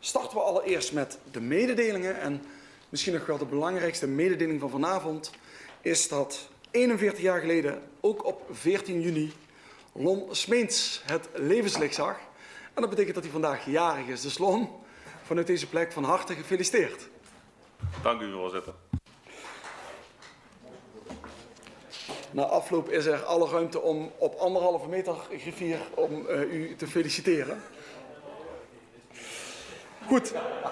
starten we allereerst met de mededelingen. En misschien nog wel de belangrijkste mededeling van vanavond is dat 41 jaar geleden, ook op 14 juni, Lon Smeens het levenslicht zag. En dat betekent dat hij vandaag jarig is. Dus Lon, vanuit deze plek van harte gefeliciteerd. Dank u, voorzitter. Na afloop is er alle ruimte om op 1,5 meter griffier om u te feliciteren. Goed.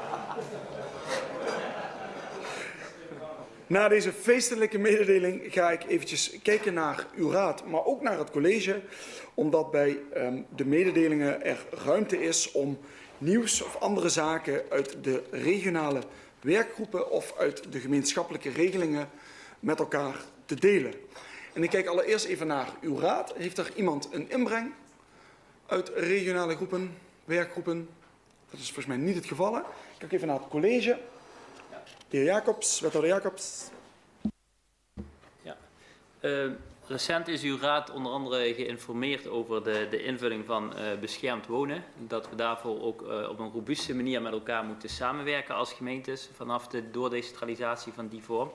Na deze feestelijke mededeling ga ik eventjes kijken naar uw raad, maar ook naar het college, omdat bij de mededelingen er ruimte is om nieuws of andere zaken uit de regionale werkgroepen of uit de gemeenschappelijke regelingen met elkaar te delen. En ik kijk allereerst even naar uw raad. Heeft er iemand een inbreng uit regionale groepen, werkgroepen? Dat is volgens mij niet het geval. Ik kijk even naar het college. De heer Jacobs, wethouder Jacobs. Ja. Recent is uw raad onder andere geïnformeerd over de invulling van beschermd wonen. Dat we daarvoor ook op een robuuste manier met elkaar moeten samenwerken als gemeentes vanaf de doordecentralisatie van die vorm.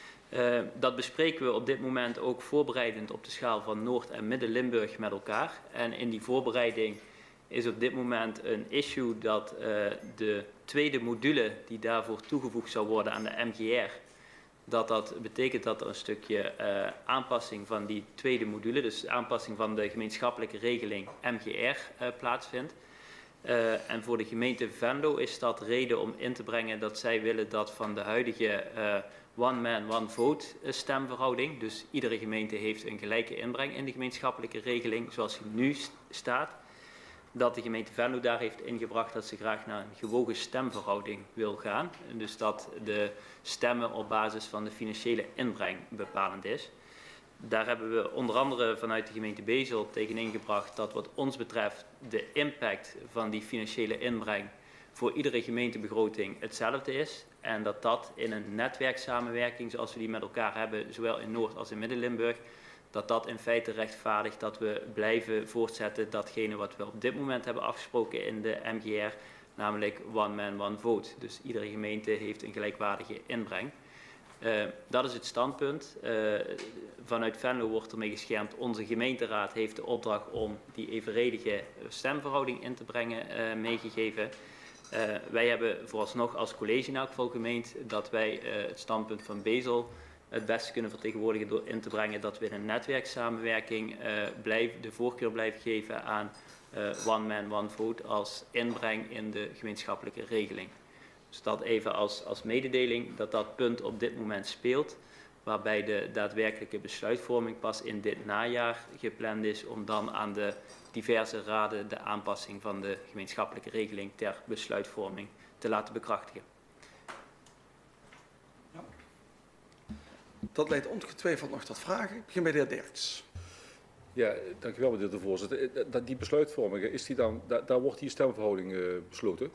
Dat bespreken we op dit moment ook voorbereidend op de schaal van Noord- en Midden-Limburg met elkaar. En in die voorbereiding is op dit moment een issue dat de tweede module die daarvoor toegevoegd zou worden aan de MGR, dat betekent dat er een stukje aanpassing van die tweede module, dus aanpassing van de gemeenschappelijke regeling MGR plaatsvindt. En voor de gemeente Venlo is dat reden om in te brengen dat zij willen dat van de huidige one man, one vote stemverhouding, dus iedere gemeente heeft een gelijke inbreng in de gemeenschappelijke regeling zoals die nu staat, dat de gemeente Venlo daar heeft ingebracht dat ze graag naar een gewogen stemverhouding wil gaan. En dus dat de stemmen op basis van de financiële inbreng bepalend is. Daar hebben we onder andere vanuit de gemeente Bezel tegen ingebracht dat wat ons betreft de impact van die financiële inbreng voor iedere gemeentebegroting hetzelfde is. En dat dat in een netwerksamenwerking zoals we die met elkaar hebben, zowel in Noord- als in Midden-Limburg, dat in feite rechtvaardigt dat we blijven voortzetten datgene wat we op dit moment hebben afgesproken in de MGR, namelijk one man, one vote. Dus iedere gemeente heeft een gelijkwaardige inbreng. Dat is het standpunt. Vanuit Venlo wordt ermee geschermd. Onze gemeenteraad heeft de opdracht om die evenredige stemverhouding in te brengen meegegeven. Wij hebben vooralsnog als college in elk geval gemeend dat wij het standpunt van Bezel het beste kunnen vertegenwoordigen door in te brengen dat we in een netwerksamenwerking de voorkeur blijven geven aan one man, one vote als inbreng in de gemeenschappelijke regeling. Dus dat even als mededeling dat dat punt op dit moment speelt, waarbij de daadwerkelijke besluitvorming pas in dit najaar gepland is om dan aan de diverse raden de aanpassing van de gemeenschappelijke regeling ter besluitvorming te laten bekrachtigen. Dat leidt ongetwijfeld nog tot vragen. Ik begin bij de heer Derks. Ja, dankjewel meneer de voorzitter. Die besluitvorming, is die dan, daar wordt die stemverhouding besloten.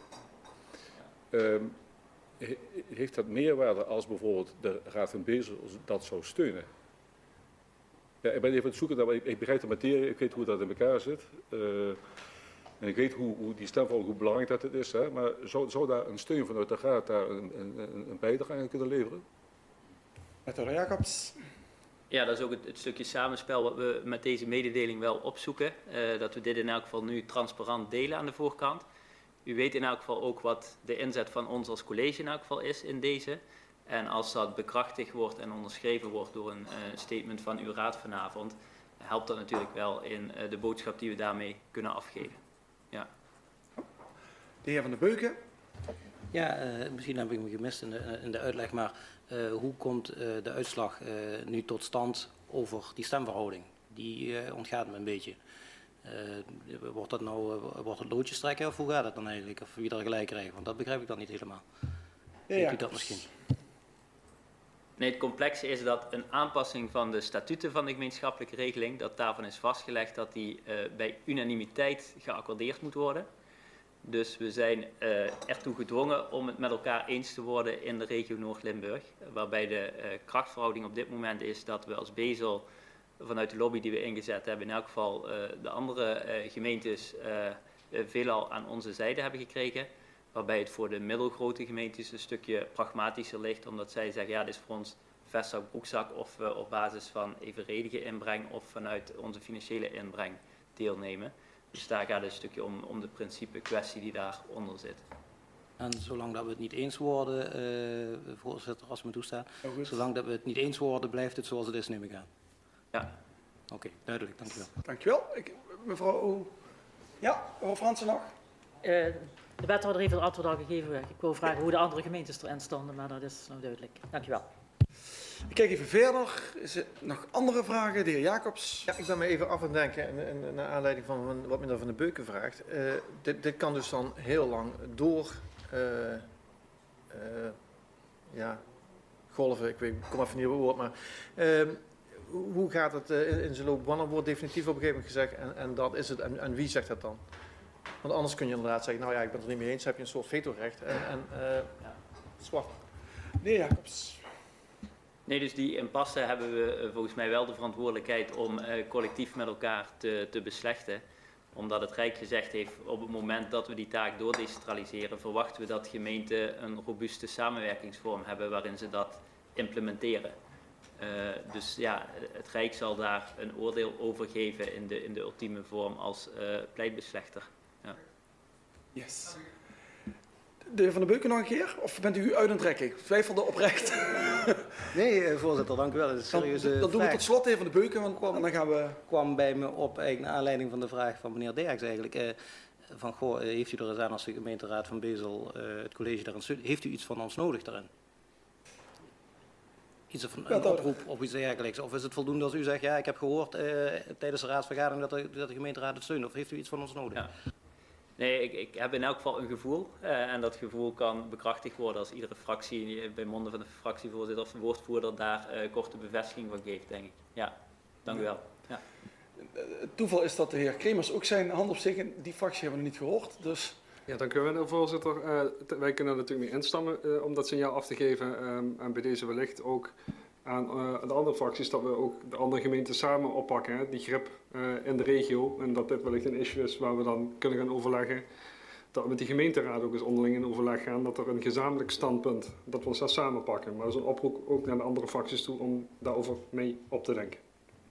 Heeft dat meerwaarde als bijvoorbeeld de Raad van Bezel dat zou steunen? Ja, ik ben even aan het zoeken, ik begrijp de materie, ik weet hoe dat in elkaar zit. En ik weet hoe die stemverhouding, hoe belangrijk dat het is. Hè? Maar zou daar een steun vanuit de Raad daar een bijdrage aan kunnen leveren? Wethouder Jacobs. Ja, dat is ook het stukje samenspel wat we met deze mededeling wel opzoeken. Dat we dit in elk geval nu transparant delen aan de voorkant. U weet in elk geval ook wat de inzet van ons als college in elk geval is in deze. En als dat bekrachtigd wordt en onderschreven wordt door een statement van uw raad vanavond, helpt dat natuurlijk wel in de boodschap die we daarmee kunnen afgeven. Ja. De heer Van der Beuken. Ja, misschien heb ik me gemist in de uitleg, maar hoe komt de uitslag nu tot stand over die stemverhouding? Die ontgaat me een beetje. Wordt het loodjes trekken of hoe gaat het dan eigenlijk? Of wie er gelijk krijgt? Want dat begrijp ik dan niet helemaal. Weet u dat misschien? Nee, het complexe is dat een aanpassing van de statuten van de gemeenschappelijke regeling, dat daarvan is vastgelegd dat die bij unanimiteit geaccordeerd moet worden. Dus we zijn ertoe gedwongen om het met elkaar eens te worden in de regio Noord-Limburg. Waarbij de krachtverhouding op dit moment is dat we als Bezel vanuit de lobby die we ingezet hebben, in elk geval de andere gemeentes veelal aan onze zijde hebben gekregen. waarbij het voor de middelgrote gemeentes een stukje pragmatischer ligt, omdat zij zeggen, ja, dit is voor ons vestzak, broekzak, of we op basis van evenredige inbreng of vanuit onze financiële inbreng deelnemen. Dus daar gaat het een stukje om de principe kwestie die daaronder zit. En zolang dat we het niet eens worden, voorzitter, als u me toestaat, Heel goed. zolang dat we het niet eens worden, blijft het zoals het is, neem ik aan. Ja. Oké, duidelijk, dank u wel. Dankjewel. Mevrouw Fransen nog? De wethouder heeft het antwoord al gegeven. Ik wil vragen hoe de andere gemeentes erin stonden, maar dat is nou duidelijk. Dank u wel. Ik kijk even verder. Is er nog andere vragen? De heer Jacobs. Ja, ik ben me even af aan het denken, en naar aanleiding van wat meneer Van den Beuken vraagt. Dit kan dus dan heel lang door golven, ik kom even niet op het woord, maar hoe gaat het in zijn loop? Wanneer wordt definitief op een gegeven moment gezegd en dat is het, en wie zegt dat dan? Want anders kun je inderdaad zeggen, nou ja, ik ben het er niet mee eens, heb je een soort vetorecht zwart. De heer Jacobs. Nee, dus die impasse hebben we volgens mij wel de verantwoordelijkheid om collectief met elkaar te beslechten. Omdat het Rijk gezegd heeft, op het moment dat we die taak doordecentraliseren, verwachten we dat gemeenten een robuuste samenwerkingsvorm hebben waarin ze dat implementeren. Dus ja, het Rijk zal daar een oordeel over geven in de ultieme vorm als pleitbeslechter. Ja. Yes. De heer Van den Beuken nog een keer? Of bent u uit aan het trekken? Ik twijfelde oprecht. Nee, voorzitter, dank u wel. Dat is een serieuze Dan doen we vraag. tot slot even de Beuken, want dan gaan we... Kwam bij me op eigenlijk naar aanleiding van de vraag van meneer Derks eigenlijk. Van, goh, heeft u er eens aan als de gemeenteraad van Bezel het college daarin steunt? Heeft u iets van ons nodig daarin? Iets van een oproep of iets dergelijks? Of is het voldoende als u zegt, ja, ik heb gehoord tijdens de raadsvergadering dat de gemeenteraad het steunt? Of heeft u iets van ons nodig? Ja. Nee, ik heb in elk geval een gevoel. En dat gevoel kan bekrachtigd worden als iedere fractie, bij monden van de fractievoorzitter of woordvoerder, daar korte bevestiging van geeft, denk ik. Ja, dank u wel. Ja. Het toeval is dat de heer Kremers ook zijn hand opsteken. Die fractie hebben we nog niet gehoord, dus... Ja, dank u wel, voorzitter. Wij kunnen er natuurlijk mee instemmen om dat signaal af te geven. En bij deze wellicht ook aan de andere fracties dat we ook de andere gemeenten samen oppakken. Hè, die grip in de regio. En dat dit wellicht een issue is waar we dan kunnen gaan overleggen. Dat we met die gemeenteraad ook eens onderling in overleg gaan. Dat er een gezamenlijk standpunt, dat we ons daar samen pakken. Maar dat is een oproep ook naar de andere fracties toe om daarover mee op te denken.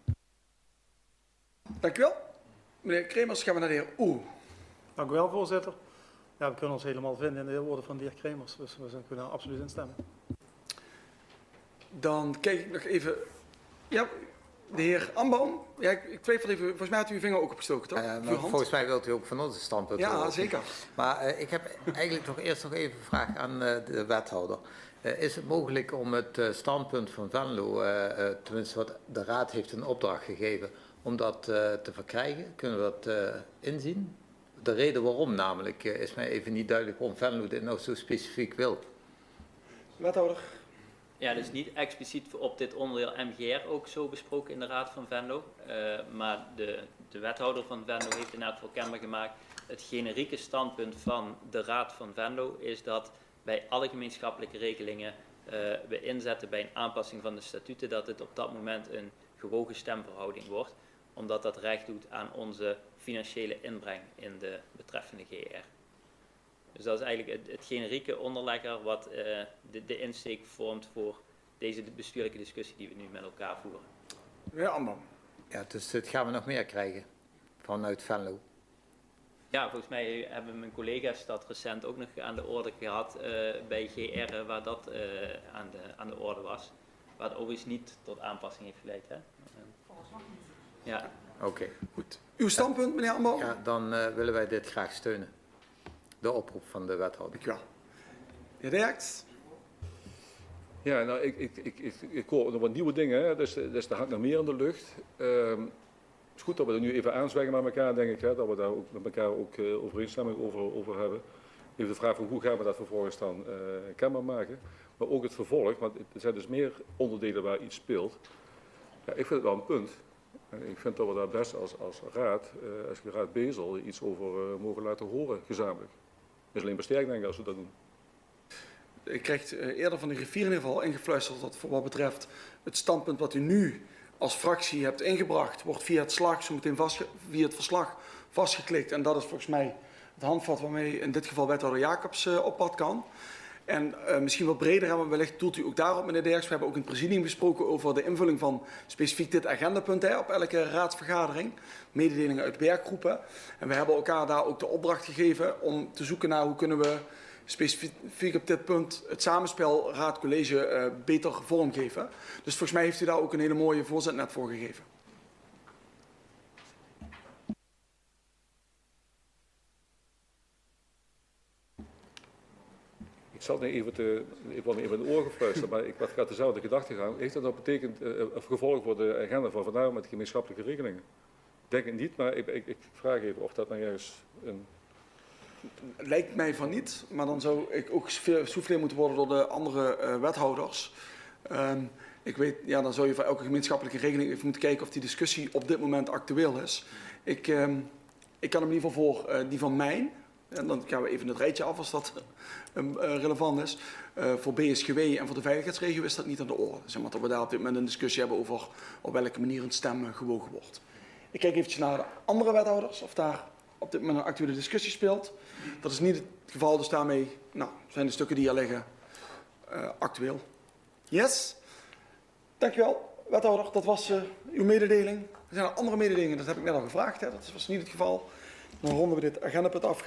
Dank u wel. Meneer Kremers, gaan we naar de heer Oeh. Dank u wel, voorzitter. Ja, we kunnen ons helemaal vinden in de woorden van de heer Kremers, dus we kunnen er absoluut instemmen. Dan kijk ik nog even... Ja, de heer Ambaum. Ja, ik twijfel even. Volgens mij had u uw vinger ook opgestoken, toch? Maar volgens mij wilt u ook van onze standpunt Ja, horen. zeker. Maar ik heb eigenlijk nog eerst nog even een vraag aan de wethouder. Is het mogelijk om het standpunt van Venlo, tenminste wat de raad heeft een opdracht gegeven, om dat te verkrijgen? Kunnen we dat inzien? De reden waarom namelijk is mij even niet duidelijk waarom Venlo dit nou zo specifiek wil. Wethouder. Ja, dus niet expliciet op dit onderdeel MGR ook zo besproken in de Raad van Venlo. Maar de wethouder van Venlo heeft in elk geval kenbaar gemaakt. Het generieke standpunt van de Raad van Venlo is dat bij alle gemeenschappelijke regelingen we inzetten bij een aanpassing van de statuten dat het op dat moment een gewogen stemverhouding wordt. Omdat dat recht doet aan onze financiële inbreng in de betreffende GR. Dus dat is eigenlijk het generieke onderlegger wat de insteek vormt voor deze bestuurlijke discussie die we nu met elkaar voeren. Meneer Ambaum. Ja, dus dit gaan we nog meer krijgen vanuit Venlo. Ja, volgens mij hebben mijn collega's dat recent ook nog aan de orde gehad bij GR, waar dat aan de orde was. Waar het overigens niet tot aanpassing heeft geleid. Hè? Ja. Oké. Goed. Uw standpunt, meneer Ambaum? Ja, dan willen wij dit graag steunen. De oproep van de wethouder. Dank u wel. De heer Derks. Ja, nou, ik hoor nog wat nieuwe dingen, hè. Dus er hangt nog meer in de lucht. Het is goed dat we er nu even aanzweggen met elkaar, denk ik, hè, dat we daar ook met elkaar ook overeenstemming over hebben. Even de vraag van hoe gaan we dat vervolgens dan kenbaar maken. Maar ook het vervolg, want er zijn dus meer onderdelen waar iets speelt. Ja, ik vind het wel een punt. En ik vind dat we daar best als raad, als de raad Bezel, iets over mogen laten horen gezamenlijk. Het is alleen maar sterk, denk ik, als we dat doen. Ik kreeg eerder van de griffier in ieder geval ingefluisterd dat voor wat betreft het standpunt wat u nu als fractie hebt ingebracht, wordt via het verslag vastgeklikt. En dat is volgens mij het handvat waarmee in dit geval wethouder Jacobs op pad kan. En misschien wat breder hebben we wellicht doelt u ook daarop, meneer Derks. We hebben ook in het presidium gesproken over de invulling van specifiek dit agendapunt op elke raadsvergadering. Mededelingen uit werkgroepen. En we hebben elkaar daar ook de opdracht gegeven om te zoeken naar hoe kunnen we specifiek op dit punt het samenspel raad-college beter vormgeven. Dus volgens mij heeft u daar ook een hele mooie voorzet net voor gegeven. Ik zal het even in de oren gefluisterd, maar ik had dezelfde gedachtegang. Heeft dat betekend of gevolg voor de agenda van vandaag met gemeenschappelijke regelingen? Ik denk het niet, maar ik vraag even of dat nou juist een... Lijkt mij van niet, maar dan zou ik ook soufflé moeten worden door de andere wethouders. Ik weet, ja, dan zou je voor elke gemeenschappelijke regeling even moeten kijken of die discussie op dit moment actueel is. Ik kan hem in ieder geval voor die van mijn, en dan gaan we even het rijtje af als dat relevant is. Voor BSGW en voor de veiligheidsregio is dat niet aan de orde. Zeg maar, dat we daar op dit moment een discussie hebben over op welke manier een stem gewogen wordt. Ik kijk eventjes naar de andere wethouders of daar op dit moment een actuele discussie speelt. Dat is niet het geval, dus daarmee zijn de stukken die hier liggen actueel. Yes, dankjewel wethouder, dat was uw mededeling. Er zijn andere mededelingen, dat heb ik net al gevraagd, hè. Dat was niet het geval. Dan ronden we dit agendapunt af.